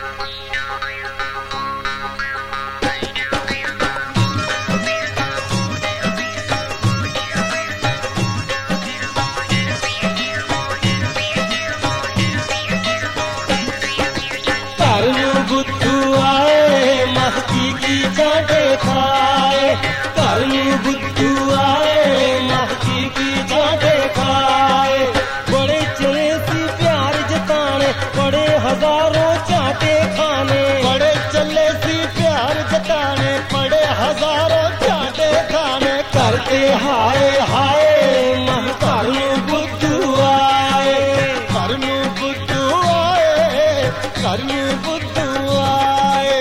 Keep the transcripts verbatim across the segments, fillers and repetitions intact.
बुद्धू आए महकी की चाटे खाए, करनू बुद्धू आए महकी की चाटे खाए। बड़े चले सी प्यार जताने, बड़े हजारों चाटे खाने, बड़े चले सी प्यार जताने, बड़े हजारों चाटे खाने। करते हाय हाय मह करनू बुद्धू आए, करनू बुद्धू आए, करनू बुद्धू आए।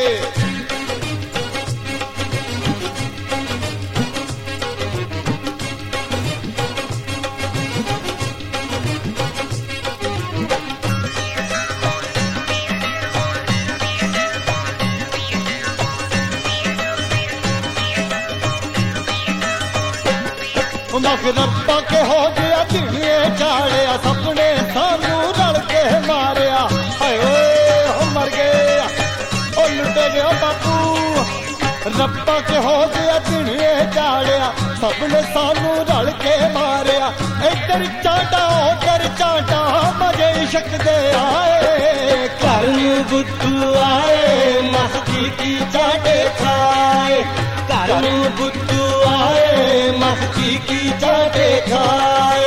मख रब्बा के हो गया दिए चाड़िया, सपने सानू रल के मारिया। हाय ओ मर गया ओ लुटे गया बापू, रब्बा के हो गया दिए चाड़िया, सबने सानू रल के मारिया। इधर चाटा उधर चाटा मजे इश्क दे आए। करनू बुद्धू आए महकी की चाटे खाए, करनू बुद्धू आए महकी की चाटे खाए।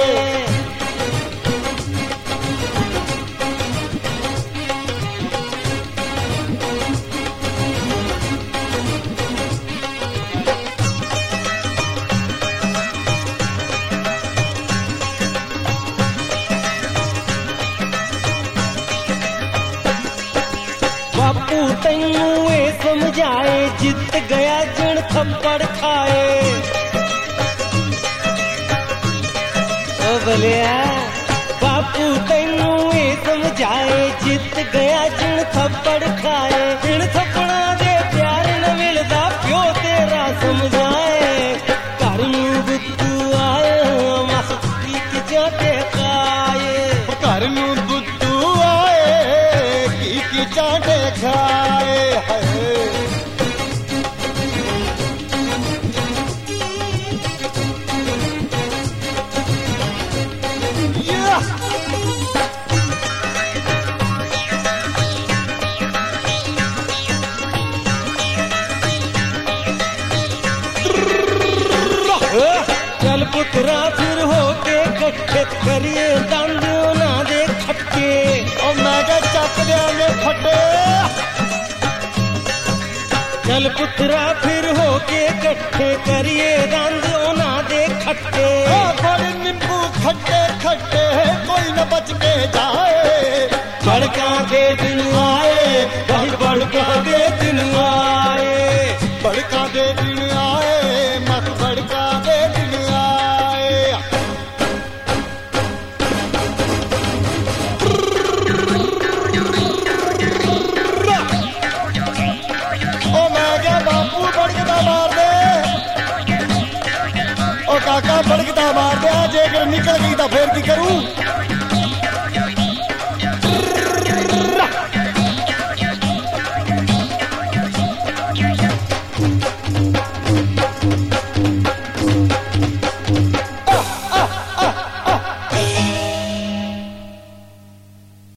बापू तैनू ए समझाए, जित गया जिन थप्पड़ खाए। ओ बलिया बापू तैनू ए समझाए, जित गया जिन थप्पड़ खाए। जिन थप्पड़ा दे प्यार न मिलदा, प्यो तेरा समझाए। करनू बुद्धू आए महकी की चाटे खाए, करनू बुद्धू आए की की चाटे खाए। हाय चल पुत्रा फिर होके कट्ठे करिए दंद ना दे खट्टे। ओ मैं क्या चप देंगे फटे। चल पुत्रा फिर होके कट्ठे करिए दंद ना दे खट्टे। ओ बड़े नींबू खट्टे खट्टे कोई न बच के जाए। बड़का के दिन